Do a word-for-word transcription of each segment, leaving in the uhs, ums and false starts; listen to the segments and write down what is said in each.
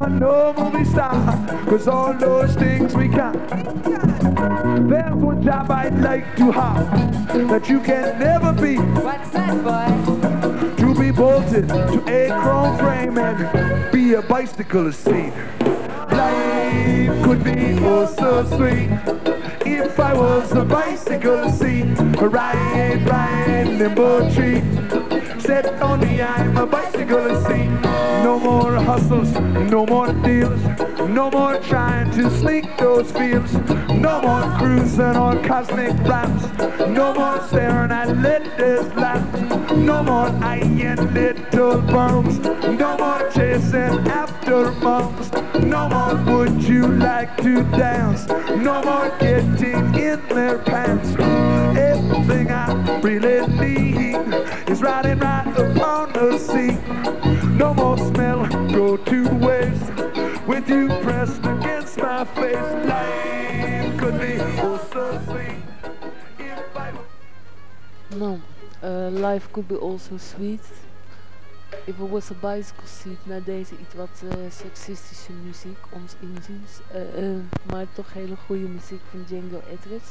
No movie star, cause all those things we can. There's one job I'd like to have that you can never be. What's that, boy? To be bolted to a chrome frame and be a bicycle seat. Life could be oh so sweet if I was a bicycle seat. Ride, ride, limbo tree. Set on me, I'm a bicycle seat. No more hustles, no more deals, no more trying to sneak those fields. No more cruising on cosmic ramps, no more staring at letters lamps. No more eyeing little bums, no more chasing after mums. No more would you like to dance, no more getting in their pants. Everything I really need is riding right upon the sea. No more smell, go to waste with you pressed against my face. Life could be oh so sweet if I... No, uh, life could be also sweet if it was a bicycle seat. Na deze iets wat uh, seksistische muziek, ons inziens, uh, uh, maar toch hele goede muziek van Django Edwards.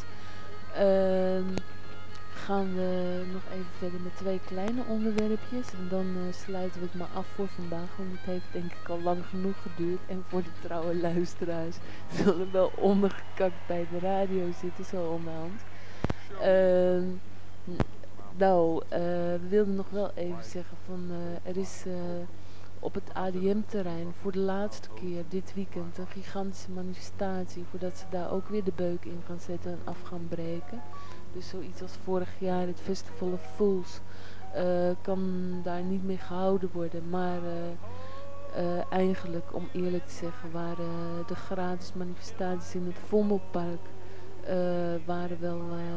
Uh, gaan we nog even verder met twee kleine onderwerpjes en dan uh, sluiten we het maar af voor vandaag, want het heeft denk ik al lang genoeg geduurd en voor de trouwe luisteraars zullen wel ondergekakt bij de radio zitten zo onderhand. Uh, nou, uh, we wilden nog wel even zeggen van uh, er is uh, op het A D M-terrein voor de laatste keer dit weekend een gigantische manifestatie voordat ze daar ook weer de beuk in gaan zetten en af gaan breken. Dus zoiets als vorig jaar het Festival of Fools uh, kan daar niet meer gehouden worden. Maar uh, uh, eigenlijk, om eerlijk te zeggen, waren de gratis manifestaties in het Vondelpark uh, waren wel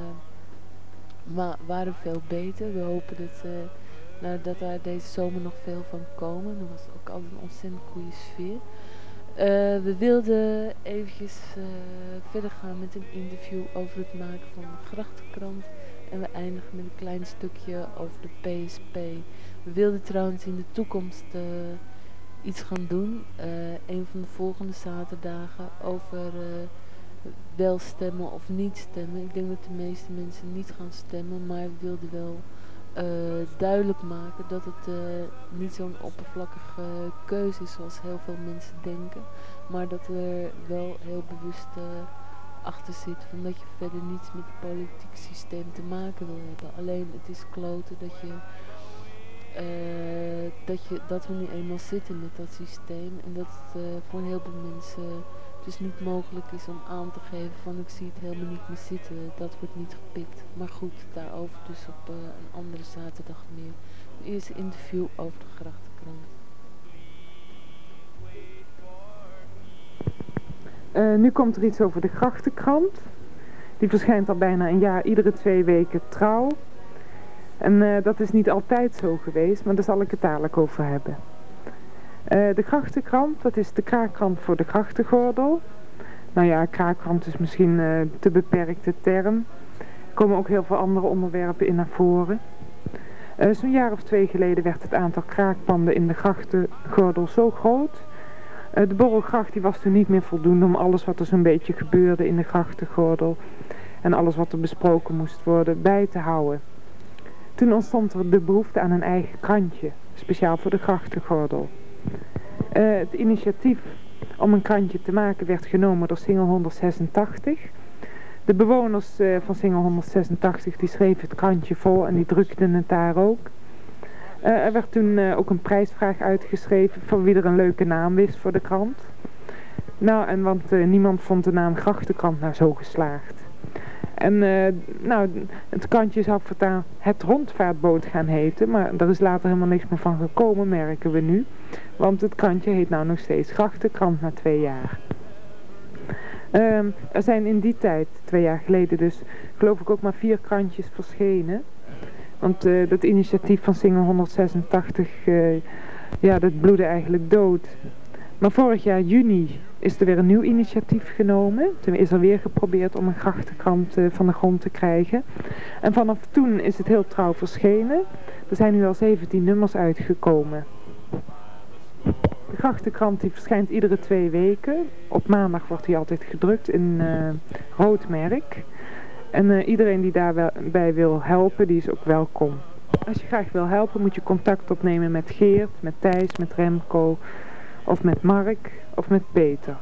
uh, wa waren veel beter. We hopen dat, uh, nou, dat daar deze zomer nog veel van komen. Er was ook altijd een ontzettend goede sfeer. Uh, we wilden eventjes uh, verder gaan met een interview over het maken van een grachtenkrant. En we eindigen met een klein stukje over de P S P. We wilden trouwens in de toekomst uh, iets gaan doen. Uh, een van de volgende zaterdagen over uh, wel stemmen of niet stemmen. Ik denk dat de meeste mensen niet gaan stemmen, maar we wilden wel Uh, duidelijk maken dat het uh, niet zo'n oppervlakkige uh, keuze is zoals heel veel mensen denken, maar dat er wel heel bewust uh, achter zit van dat je verder niets met het politiek systeem te maken wil hebben. Alleen het is kloten dat je, uh, dat, je dat we nu eenmaal zitten met dat systeem en dat het uh, voor een heleboel mensen dus niet mogelijk is om aan te geven van ik zie het helemaal niet meer zitten, dat wordt niet gepikt. Maar goed, daarover dus op uh, een andere zaterdag meer. Een eerste interview over de grachtenkrant. Uh, nu komt er iets over de grachtenkrant. Die verschijnt al bijna een jaar, iedere twee weken trouw. En uh, dat is niet altijd zo geweest, maar daar zal ik het dadelijk over hebben. Uh, de grachtenkrant, dat is de kraakkrant voor de grachtengordel. Nou ja, kraakkrant is misschien uh, te beperkte term. Er komen ook heel veel andere onderwerpen in naar voren. Uh, Zo'n jaar of twee geleden werd het aantal kraakpanden in de grachtengordel zo groot. Uh, de borrelgracht die was toen niet meer voldoende om alles wat er zo'n beetje gebeurde in de grachtengordel en alles wat er besproken moest worden bij te houden. Toen ontstond er de behoefte aan een eigen krantje, speciaal voor de grachtengordel. Uh, het initiatief om een krantje te maken werd genomen door Singel honderdzesentachtig. De bewoners uh, van Singel honderdzesentachtig die schreven het krantje vol en die drukten het daar ook. Uh, er werd toen uh, ook een prijsvraag uitgeschreven voor wie er een leuke naam wist voor de krant. Nou, en want uh, niemand vond de naam Grachtenkrant nou zo geslaagd. En uh, nou, het krantje zou voortaan het Rondvaartboot gaan heten, maar er is later helemaal niks meer van gekomen, merken we nu. Want het krantje heet nou nog steeds Grachtenkrant na twee jaar. Um, er zijn in die tijd, twee jaar geleden dus, geloof ik ook maar vier krantjes verschenen. Want uh, dat initiatief van Singel honderdzesentachtig, uh, ja, dat bloedde eigenlijk dood. Maar vorig jaar juni is er weer een nieuw initiatief genomen. Toen is er weer geprobeerd om een grachtenkrant uh, van de grond te krijgen. En vanaf toen is het heel trouw verschenen. Er zijn nu al zeventien nummers uitgekomen. De Grachtenkrant die verschijnt iedere twee weken. Op maandag wordt hij altijd gedrukt in uh, rood merk. En uh, iedereen die daarbij wil helpen, die is ook welkom. Als je graag wil helpen, moet je contact opnemen met Geert, met Thijs, met Remco, of met Mark, of met Peter.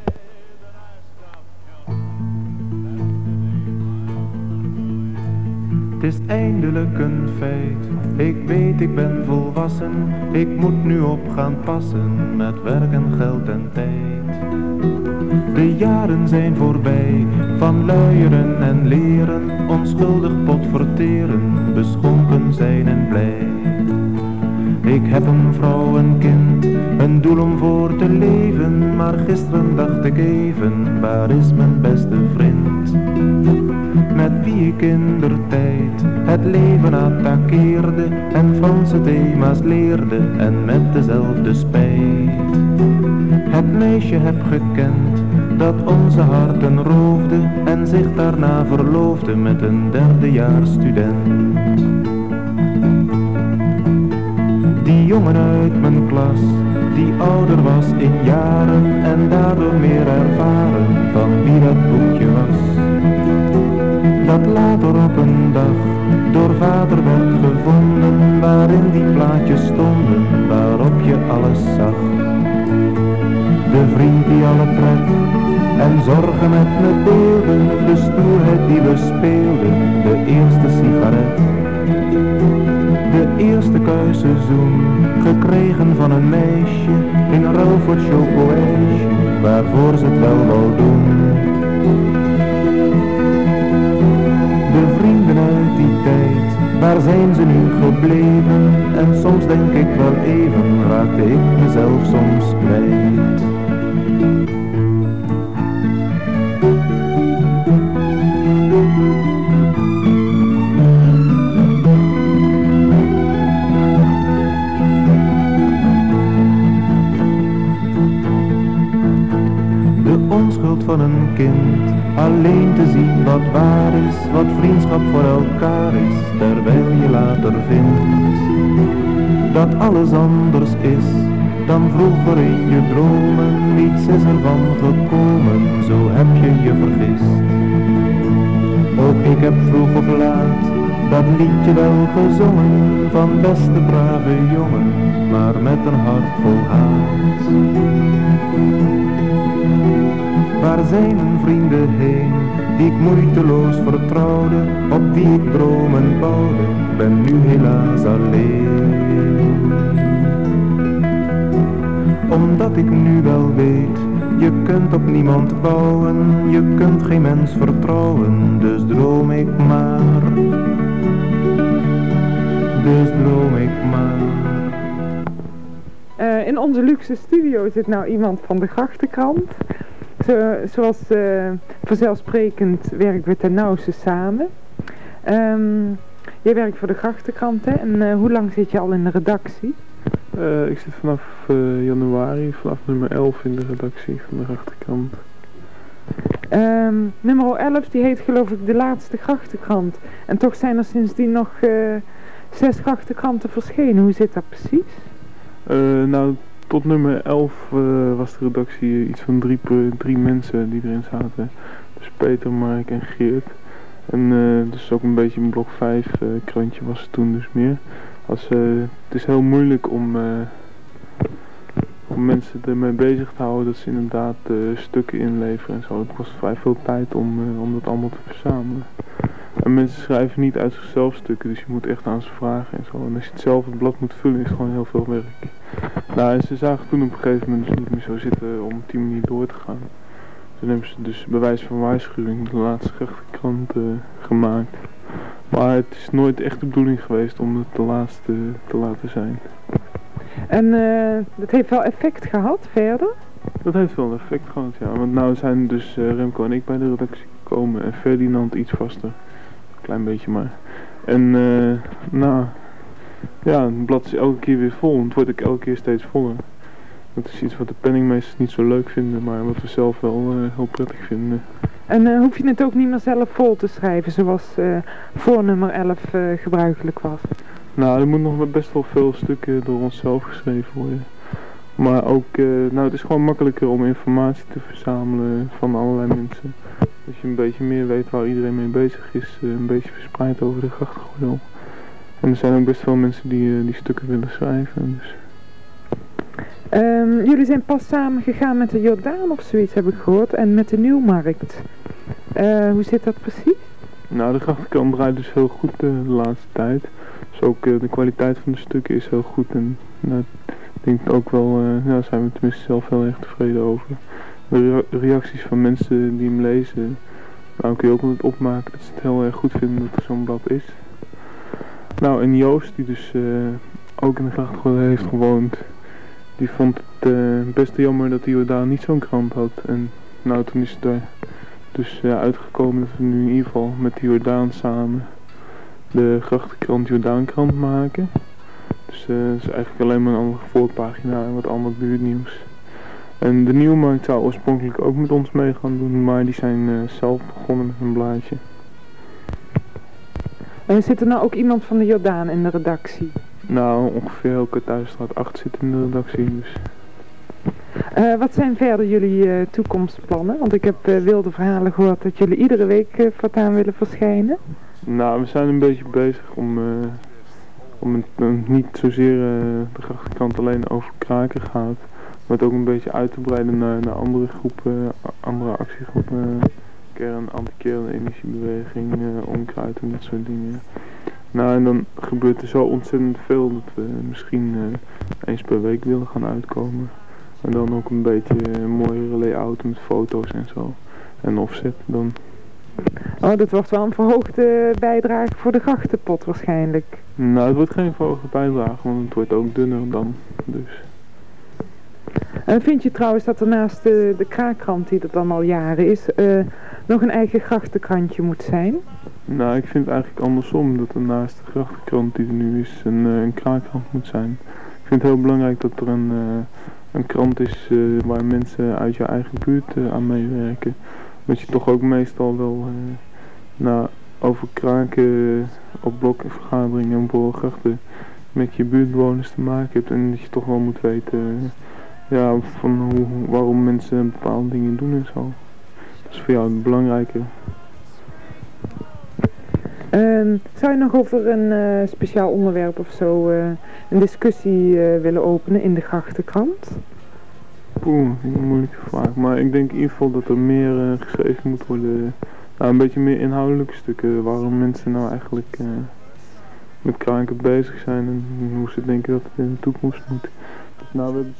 Het is eindelijk een feit, ik weet ik ben volwassen, ik moet nu op gaan passen met werk en geld en tijd. De jaren zijn voorbij, van luieren en leren, onschuldig potverteren, beschonken zijn en blij. Ik heb een vrouw, een kind, een doel om voor te leven, maar gisteren dacht ik even, waar is mijn beste vriend? Met wie ik indertijd het leven attaqueerde en Franse thema's leerde en met dezelfde spijt. Het meisje heb gekend dat onze harten roofde en zich daarna verloofde met een derdejaars student. Die jongen uit mijn klas, die ouder was in jaren en daardoor meer ervaren van wie dat boekje was. Dat later op een dag door vader werd gevonden, waarin die plaatjes stonden, waarop je alles zag. De vriend die alle pret en zorgen met me deelde, de stoerheid die we speelden, de eerste sigaret. De eerste kuisseizoen, gekregen van een meisje, in ruil voor chocoijsje, waarvoor ze het wel wou doen. De vrienden uit die tijd, waar zijn ze nu gebleven? En soms denk ik wel even, raakte ik mezelf soms kwijt. Onschuld van een kind, alleen te zien wat waar is, wat vriendschap voor elkaar is, terwijl je later vindt dat alles anders is dan vroeger in je dromen. Niets is ervan gekomen, zo heb je je vergist. Ook ik heb vroeg of laat dat liedje wel gezongen, van beste brave jongen, maar met een hart vol haat. Waar zijn mijn vrienden heen, die ik moeiteloos vertrouwde, op wie ik dromen bouwde, ben nu helaas alleen. Omdat ik nu wel weet, je kunt op niemand bouwen, je kunt geen mens vertrouwen, dus droom ik maar, dus droom ik maar. Uh, in onze luxe studio zit nou iemand van de Grachtenkrant. Zo, zoals uh, vanzelfsprekend werken we ten nauwste samen. Um, jij werkt voor de Grachtenkrant, hè? En uh, hoe lang zit je al in de redactie? Uh, ik zit vanaf uh, januari, vanaf nummer elf in de redactie van de Grachtenkrant. Um, nummer elf, die heet geloof ik de laatste Grachtenkrant. En toch zijn er sindsdien nog uh, zes Grachtenkranten verschenen. Hoe zit dat precies? Uh, nou, tot nummer elf uh, was de redactie iets van drie, drie mensen die erin zaten. Dus Peter, Mark en Geert. En uh, dus ook een beetje een blok vijf uh, krantje was het toen dus meer. Als, uh, het is heel moeilijk om, uh, om mensen ermee bezig te houden dat ze inderdaad uh, stukken inleveren en zo. Het kost vrij veel tijd om, uh, om dat allemaal te verzamelen. En mensen schrijven niet uit zichzelf stukken, dus je moet echt aan ze vragen en zo. En als je het zelf het blad moet vullen, is het gewoon heel veel werk. Nou, en ze zagen toen op een gegeven moment dus niet meer zo zitten om op die manier door te gaan. Toen hebben ze dus bij wijze van waarschuwing de laatste Grachtenkrant uh, gemaakt. Maar het is nooit echt de bedoeling geweest om het de laatste te laten zijn. En uh, dat heeft wel effect gehad verder? Dat heeft wel effect gehad, ja. Want nou zijn dus uh, Remco en ik bij de redactie gekomen en Ferdinand iets vaster. Een klein beetje maar. En uh, nou, ja, het blad is elke keer weer vol. Het wordt ook elke keer steeds voller. Dat is iets wat de penningmeesters niet zo leuk vinden, maar wat we zelf wel uh, heel prettig vinden. En uh, hoef je het ook niet meer zelf vol te schrijven, zoals uh, voor nummer elf uh, gebruikelijk was? Nou, er moet nog best wel veel stukken door onszelf geschreven worden. Maar ook, uh, nou het is gewoon makkelijker om informatie te verzamelen van allerlei mensen. Als je een beetje meer weet waar iedereen mee bezig is, uh, een beetje verspreid over de grachtgordel. En er zijn ook best veel mensen die, uh, die stukken willen schrijven. Dus. Um, jullie zijn pas samen gegaan met de Jordaan of zoiets, heb ik gehoord, en met de Nieuwmarkt. Uh, hoe zit dat precies? Nou, de grachtenkrant draait dus heel goed uh, de laatste tijd. Dus ook uh, de kwaliteit van de stukken is heel goed. En nou, ik denk ook wel, uh, ja, zijn we tenminste zelf heel erg tevreden over. De re reacties van mensen die hem lezen, nou kun je ook altijd opmaken dat ze het heel erg goed vinden dat er zo'n blad is. Nou, en Joost, die dus uh, ook in de grachtengordel heeft gewoond, die vond het uh, best jammer dat de Jordaan niet zo'n krant had. En nou, toen is het er dus uh, uitgekomen dat we nu in ieder geval met de Jordaan samen de grachtenkrant Jordaankrant maken. Dus uh, dat is eigenlijk alleen maar een andere voorpagina en wat ander buurtnieuws. En de Nieuwmarkt zou oorspronkelijk ook met ons mee gaan doen, maar die zijn uh, zelf begonnen met een blaadje. En zit er nou ook iemand van de Jordaan in de redactie? Nou, ongeveer heel Kwarthuisstraat acht zit in de redactie, dus. Uh, wat zijn verder jullie uh, toekomstplannen? Want ik heb uh, wilde verhalen gehoord dat jullie iedere week uh, voortaan willen verschijnen. Nou, we zijn een beetje bezig om, uh, om het uh, niet zozeer uh, de grachtenkrant alleen over kraken gaat, maar het ook een beetje uit te breiden naar, naar andere groepen, andere actiegroepen, kern, anti-kern, energiebeweging, uh, onkruid en dat soort dingen. Nou, en dan gebeurt er zo ontzettend veel dat we misschien uh, eens per week willen gaan uitkomen. En dan ook een beetje een mooiere layout met foto's en zo. En offset dan. Oh, dat wordt wel een verhoogde bijdrage voor de grachtenpot waarschijnlijk. Nou, het wordt geen verhoogde bijdrage, want het wordt ook dunner dan. Dus. En vind je trouwens dat er naast de, de kraakkrant die er dan al jaren is, uh, nog een eigen grachtenkrantje moet zijn? Nou, ik vind het eigenlijk andersom, dat er naast de grachtenkrant die er nu is, een, uh, een kraakkrant moet zijn. Ik vind het heel belangrijk dat er een, uh, een krant is uh, waar mensen uit je eigen buurt uh, aan meewerken. Dat je toch ook meestal wel uh, nou, over kraken uh, op blokvergaderingen en borrelgrachten met je buurtbewoners te maken hebt. En dat je toch wel moet weten uh, ja, van hoe, waarom mensen bepaalde dingen doen en zo. Dat is voor jou het belangrijke. Uh, zou je nog over een uh, speciaal onderwerp of zo uh, een discussie uh, willen openen in de grachtenkrant? Poeh, dat is een moeilijke vraag. Maar ik denk in ieder geval dat er meer uh, geschreven moet worden. Nou, een beetje meer inhoudelijke stukken. Waarom mensen nou eigenlijk uh, met kraken bezig zijn en hoe ze denken dat het in de toekomst moet. Nou, we hebben...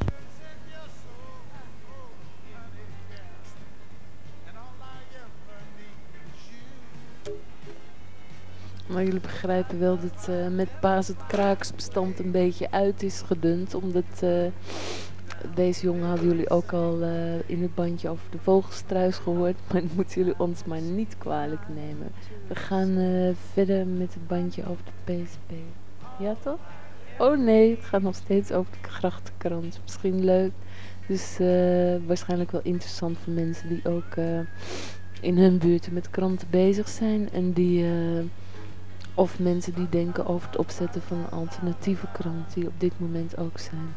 Maar jullie begrijpen wel dat uh, met Paas het kraaksbestand een beetje uit is gedund. Omdat uh, deze jongen hadden jullie ook al uh, in het bandje over de vogelstruis gehoord. Maar dat moeten jullie ons maar niet kwalijk nemen. We gaan uh, verder met het bandje over de P S P. Ja toch? Oh nee, het gaat nog steeds over de grachtenkrant. Misschien leuk. Dus uh, waarschijnlijk wel interessant voor mensen die ook uh, in hun buurten met kranten bezig zijn. En die... Uh, Of mensen die denken over het opzetten van een alternatieve krant die op dit moment ook zijn.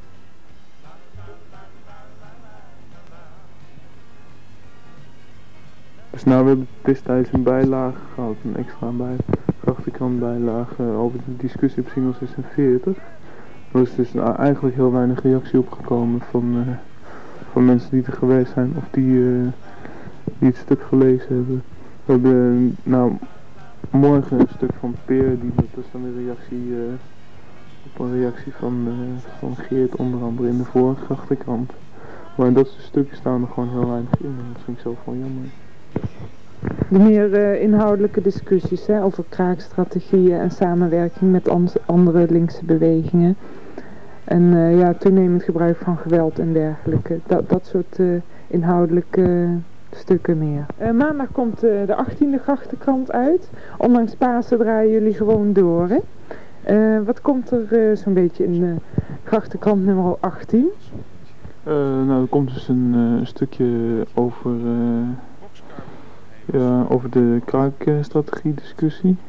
Dus nou, we hebben destijds een bijlage gehad, een extra bij, grachtenkrant bijlage over de discussie op Singel zesenveertig. Er is dus nou, eigenlijk heel weinig reactie opgekomen van, uh, van mensen die er geweest zijn of die, uh, die het stuk gelezen hebben. We hebben nou... morgen een stuk van Peer, die, dat is dan een reactie uh, op een reactie van, uh, van Geert onder andere in de vorige grachtenkrant. Maar dat soort stukken staan er gewoon heel weinig in en dat vind ik zelf wel jammer. De meer uh, inhoudelijke discussies hè, over kraakstrategieën en samenwerking met andere linkse bewegingen. En uh, ja, toenemend gebruik van geweld en dergelijke. Dat, dat soort uh, inhoudelijke... Uh, stukken meer. Uh, maandag komt uh, de achttiende grachtenkrant uit. Ondanks Pasen draaien jullie gewoon door. Hè? Uh, wat komt er uh, zo'n beetje in uh, grachtenkrant nummer achttien? Uh, nou, er komt dus een uh, stukje over, uh, ja, over de kraakstrategie discussie.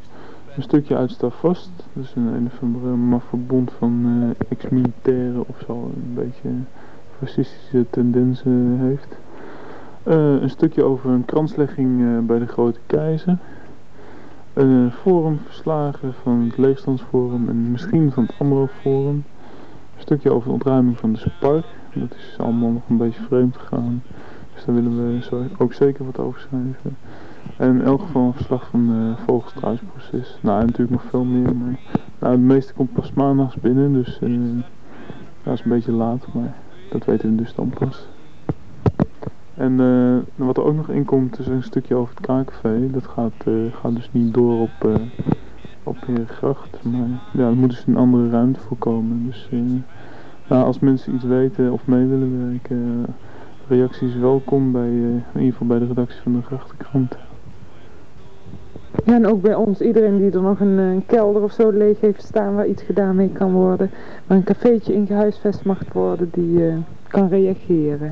Een stukje uit Stavast, dus een, een of andere mafverbond van uh, ex-militairen of zo, een beetje fascistische tendensen heeft. Uh, een stukje over een kranslegging uh, bij de Grote Keizer. Een forumverslagen van het Leegstandsforum en misschien van het AMRO-forum. Een stukje over de ontruiming van de Spar. Dat is allemaal nog een beetje vreemd gegaan. Dus daar willen we zo ook zeker wat over schrijven. En in elk geval een verslag van het Vogelstruisproces. Nou, en natuurlijk nog veel meer. Maar nou, het meeste komt pas maandags binnen. Dus uh, dat is een beetje laat. Maar dat weten we dus dan pas. En uh, wat er ook nog in komt is een stukje over het Kaakcafé. Dat gaat, uh, gaat dus niet door op, uh, op Herengracht. Maar ja, er moet dus een andere ruimte voor komen. Dus uh, nou, als mensen iets weten of mee willen werken, uh, reacties welkom bij, uh, in ieder geval bij de redactie van de Grachtenkrant. Ja, en ook bij ons, iedereen die er nog een, een kelder of zo leeg heeft staan waar iets gedaan mee kan worden, waar een cafeetje in gehuisvest mag worden, die uh, kan reageren.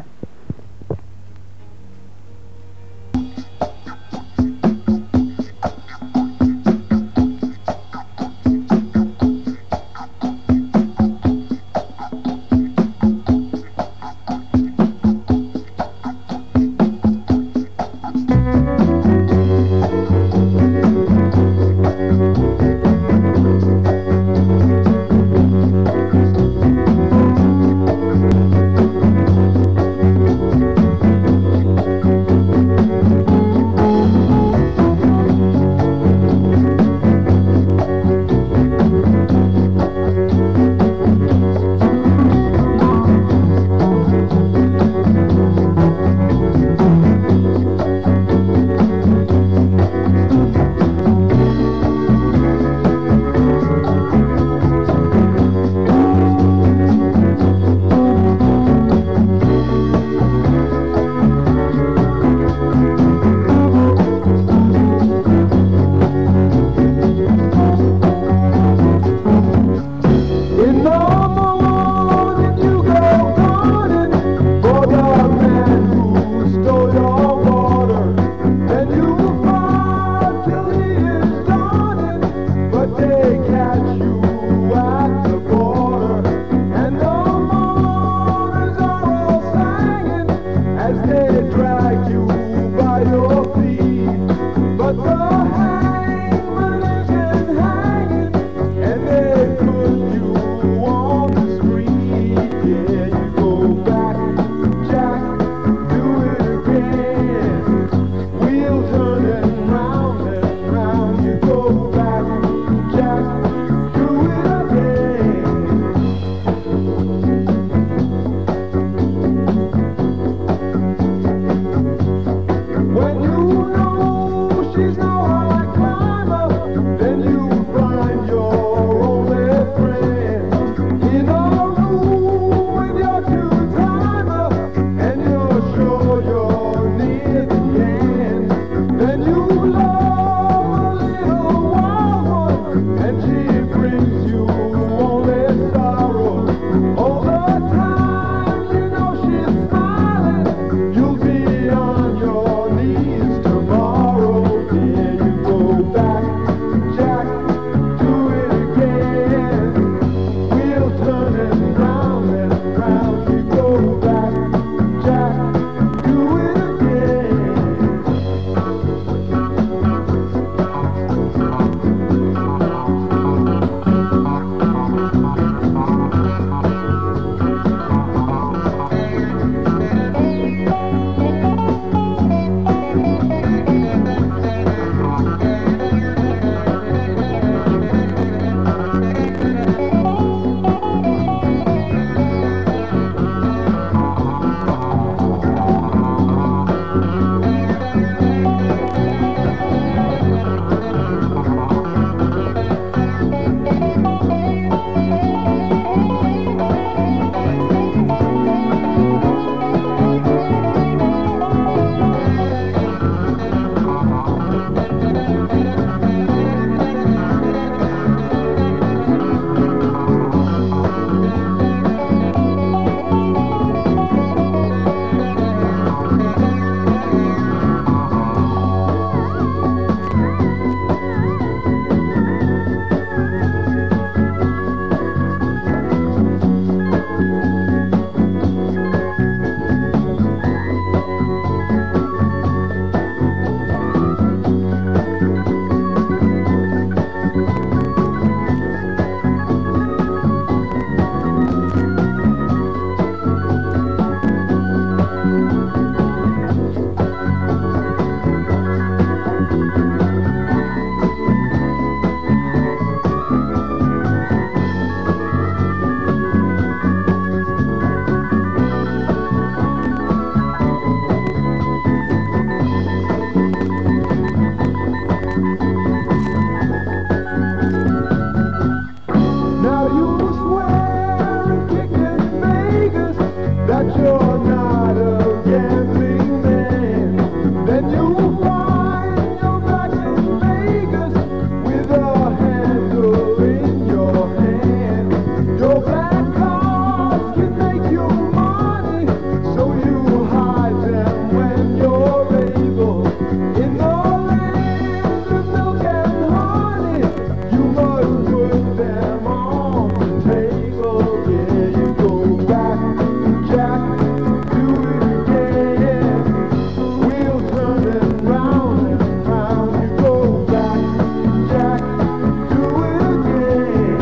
that you're not a gambling man, then you'll find you're back in Vegas with a handle in your hand. Your black cards can make you money, so you hide them when you're able. In the land of milk and honey, you must put them on the table. Yeah, you go back, Jack, do it again. Wheels turning round and round. You go back, Jack, do it again.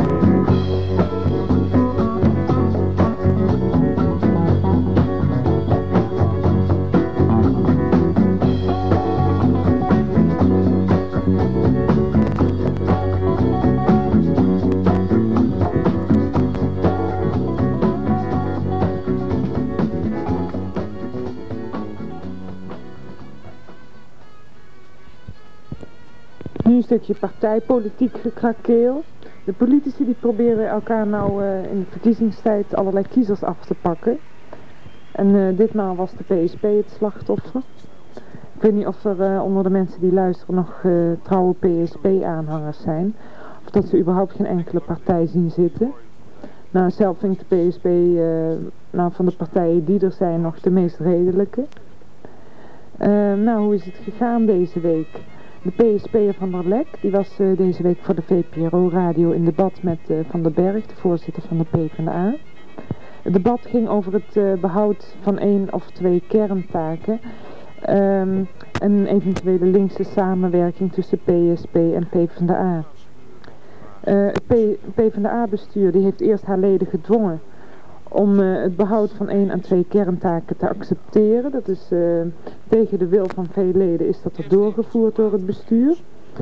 Nu een stukje partijpolitiek gekrakeel. De politici die proberen elkaar nou uh, in de verkiezingstijd allerlei kiezers af te pakken. En uh, ditmaal was de P S P het slachtoffer. Ik weet niet of er uh, onder de mensen die luisteren nog uh, trouwe P S P-aanhangers zijn. Of dat ze überhaupt geen enkele partij zien zitten. Nou, zelf vind ik de P S P uh, nou, van de partijen die er zijn nog de meest redelijke. Uh, nou, hoe is het gegaan deze week? De P S P'er Van der Lek, die was uh, deze week voor de V P R O-radio in debat met uh, Van den Berg, de voorzitter van de PvdA. Het debat ging over het uh, behoud van één of twee kerntaken um, en een eventuele linkse samenwerking tussen P S P en PvdA. Uh, het PvdA-bestuur die heeft eerst haar leden gedwongen om uh, het behoud van één en twee kerntaken te accepteren. Dat is uh, tegen de wil van veel leden is dat er doorgevoerd door het bestuur.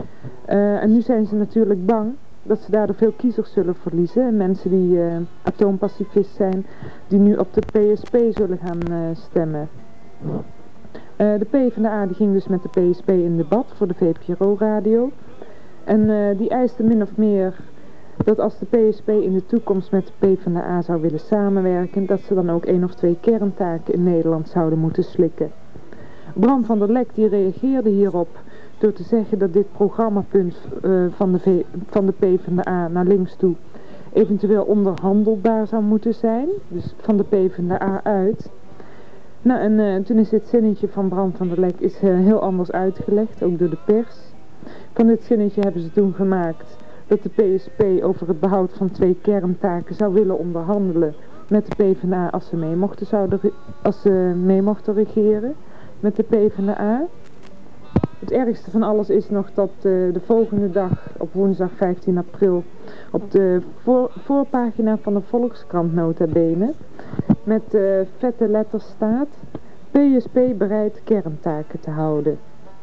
Uh, en nu zijn ze natuurlijk bang dat ze daardoor veel kiezers zullen verliezen. En mensen die uh, atoompacifist zijn, die nu op de P S P zullen gaan uh, stemmen. Uh, de PvdA die ging dus met de P S P in debat voor de V P R O-radio. En uh, die eiste min of meer dat als de P S P in de toekomst met de PvdA zou willen samenwerken, dat ze dan ook één of twee kerntaken in Nederland zouden moeten slikken. Bram van der Lek die reageerde hierop door te zeggen dat dit programmapunt uh, van, de v van de PvdA naar links toe eventueel onderhandelbaar zou moeten zijn, dus van de PvdA uit. Nou, en uh, toen is dit zinnetje van Bram van der Lek is uh, heel anders uitgelegd, ook door de pers. Van dit zinnetje hebben ze toen gemaakt dat de P S P over het behoud van twee kerntaken zou willen onderhandelen met de PvdA als ze mee mochten, zouden, als ze mee mochten regeren met de PvdA. Het ergste van alles is nog dat uh, de volgende dag, op woensdag vijftien april, op de voor, voorpagina van de Volkskrant nota bene, met uh, vette letters staat: P S P bereid kerntaken te houden.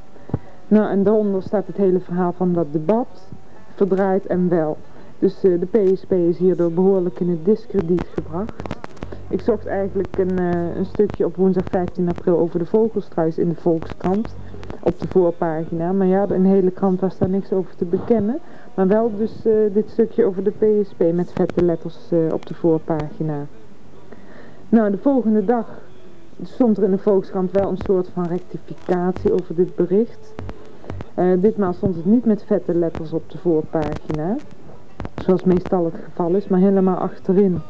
Nou, en daaronder staat het hele verhaal van dat debat, verdraaid en wel. Dus uh, de P S P is hierdoor behoorlijk in het diskrediet gebracht. Ik zocht eigenlijk een, uh, een stukje op woensdag vijftien april over de vogelstruis in de Volkskrant, op de voorpagina. Maar ja, in de hele krant was daar niks over te bekennen. Maar wel dus uh, dit stukje over de P S P met vette letters uh, op de voorpagina. Nou, de volgende dag stond er in de Volkskrant wel een soort van rectificatie over dit bericht. Uh, ditmaal stond het niet met vette letters op de voorpagina, zoals meestal het geval is, maar helemaal achterin.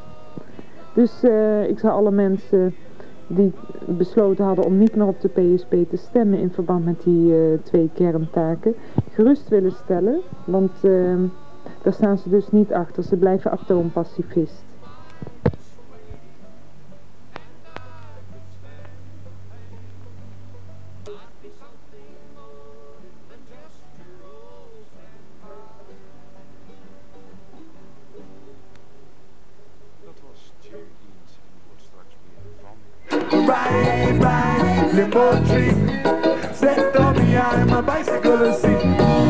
Dus uh, ik zou alle mensen die besloten hadden om niet meer op de P S P te stemmen in verband met die uh, twee kerntaken, gerust willen stellen, want uh, daar staan ze dus niet achter, ze blijven atoompacifist. Ride, ride, limbo tree. Set on behind my bicycle and see.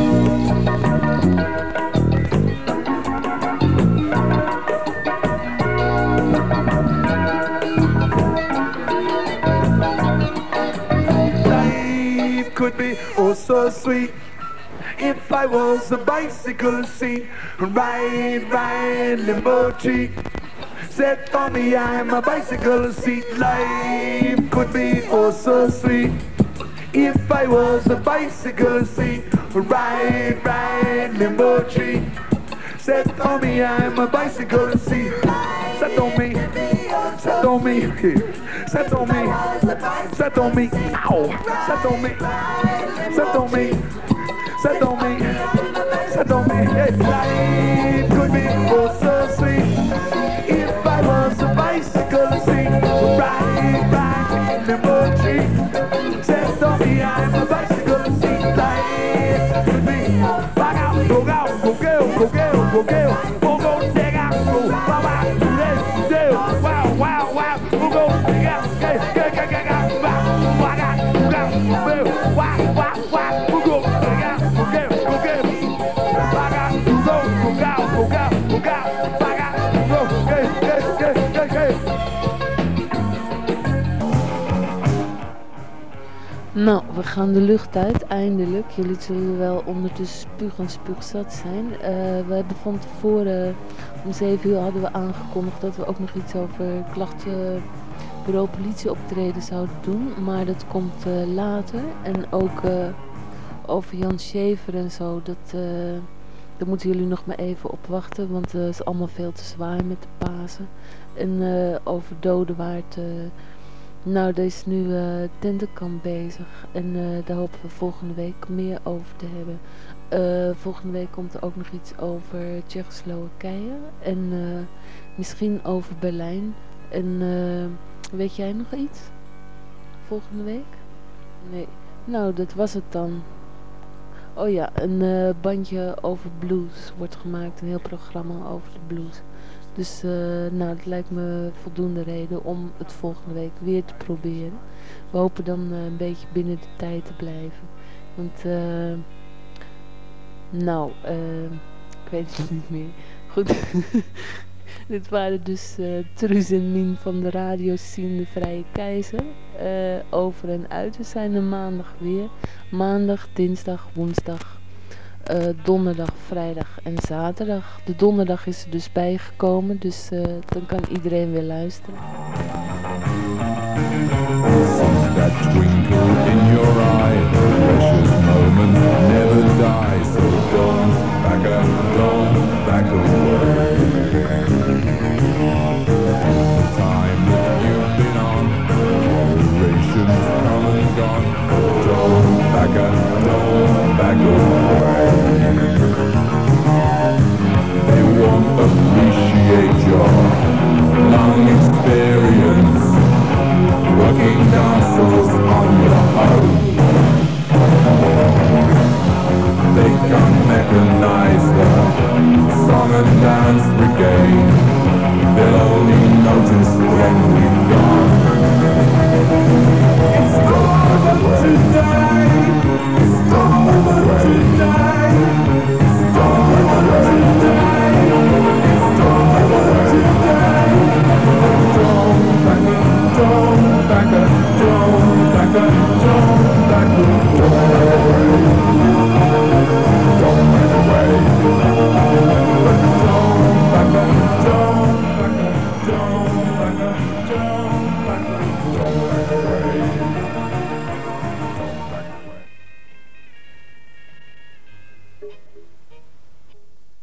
Life could be oh so sweet if I was a bicycle seat. Ride, ride, limbo tree. Set for me, I'm a bicycle seat. Life could be oh so sweet if I was a bicycle seat. Ride, ride, limbo tree. Set for me, I'm a bicycle seat. Set on me, set on me, set on me, set on me, ow, set on me, set on me, set on me, set on me. Hey, life could be oh so sweet if I was a bicycle seat. Ride, ride, limbo tree. Set on me, I'm a bicycle seat. Life could be back out, go out, go go, go go, go go, go go, dig out, go, bye bye, do do, wow, wow, wow, go go, dig out, go go, go go, go, wow, wow, go go, wow, wow, wow, go go, dig out, go go, go go, back out, go go, go go, go go, go go, back out, go, go, go, go, go, go. Nou, we gaan de lucht uit, eindelijk. Jullie zullen wel ondertussen spuug en spuugzat zijn. Uh, we hebben van tevoren, om zeven uur hadden we aangekondigd dat we ook nog iets over klachtenbureau politieoptreden zouden doen. Maar dat komt uh, later. En ook uh, over Jan Schever en zo, dat, uh, daar moeten jullie nog maar even op wachten. Want het uh, is allemaal veel te zwaar met de Pasen. En uh, over Dodewaard... Uh, Nou, er is nu uh, tentenkamp bezig en uh, daar hopen we volgende week meer over te hebben. Uh, volgende week komt er ook nog iets over Tsjechoslowakije en uh, misschien over Berlijn. En uh, weet jij nog iets? Volgende week? Nee. Nou, dat was het dan. Oh ja, een uh, bandje over blues wordt gemaakt, een heel programma over de blues. Dus uh, nou, het lijkt me voldoende reden om het volgende week weer te proberen. We hopen dan uh, een beetje binnen de tijd te blijven. Want, uh, nou, uh, ik weet het niet meer. Goed, dit waren dus uh, Truus en Mien van de radioscene De Vrije Keizer. Uh, over en uit. We zijn er maandag weer. Maandag, dinsdag, woensdag. Uh, donderdag, vrijdag en zaterdag. De donderdag is er dus bijgekomen, dus uh, dan kan iedereen weer luisteren.